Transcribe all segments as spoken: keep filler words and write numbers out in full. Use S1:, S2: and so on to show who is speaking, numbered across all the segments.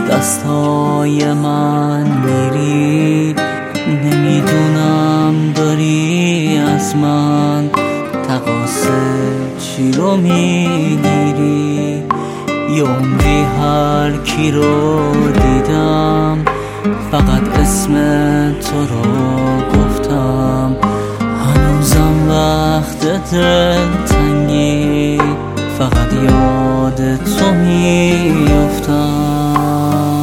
S1: دستای من میری، نمیدونم داری از من تقاصه چی رو میگیری. یه عمری هر کی رو دیدم فقط اسم تو رو گفتم. هنوزم وقت دلتنگی فقط یاد تو میافتم.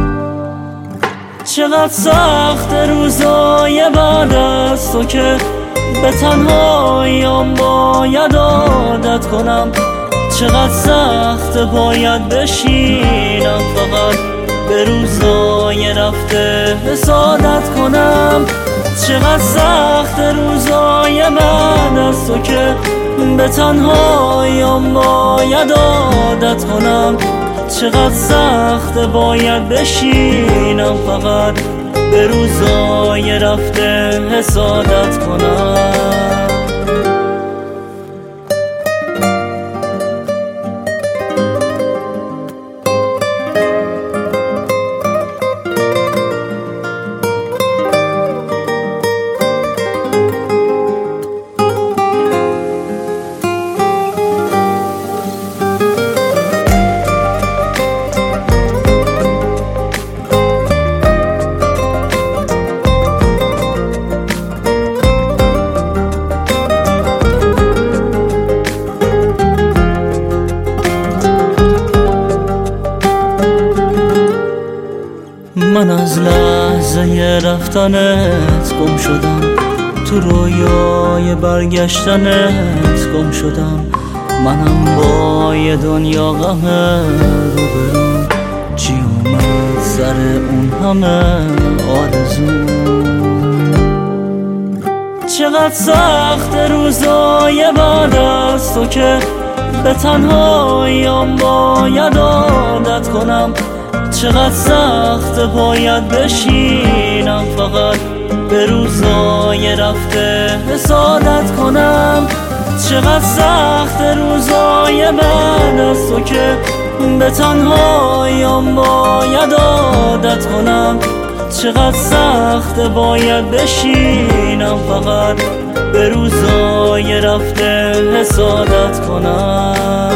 S1: چقدر سخت روزای بعد از تو که به تنهاییم باید عادت کنم. چقدر سخت باید بشینم فقط به روزای رفته حسادت کنم. چقدر سخت روزای بعد از تو که به تنهاییم باید عادت کنم. چقدر سخت باید بشینم فقط به روزای رفته حسادت کنم. من از لحظه رفتنت گم شدم، تو رویای برگشتنت گم شدم. منم با یه دنیا غم روبرو، چی اومد سر اون همه آرزو. چقدر سخت روزای بعد از تو که به تنهاییم باید عادت کنم. چقدر سخت باید بشینم فقط به روزای رفته حسادت کنم. چقدر سخت روزای بعد از تو که به تنهاییم باید عادت کنم. چقدر سخت باید بشینم فقط به روزای رفته حسادت کنم.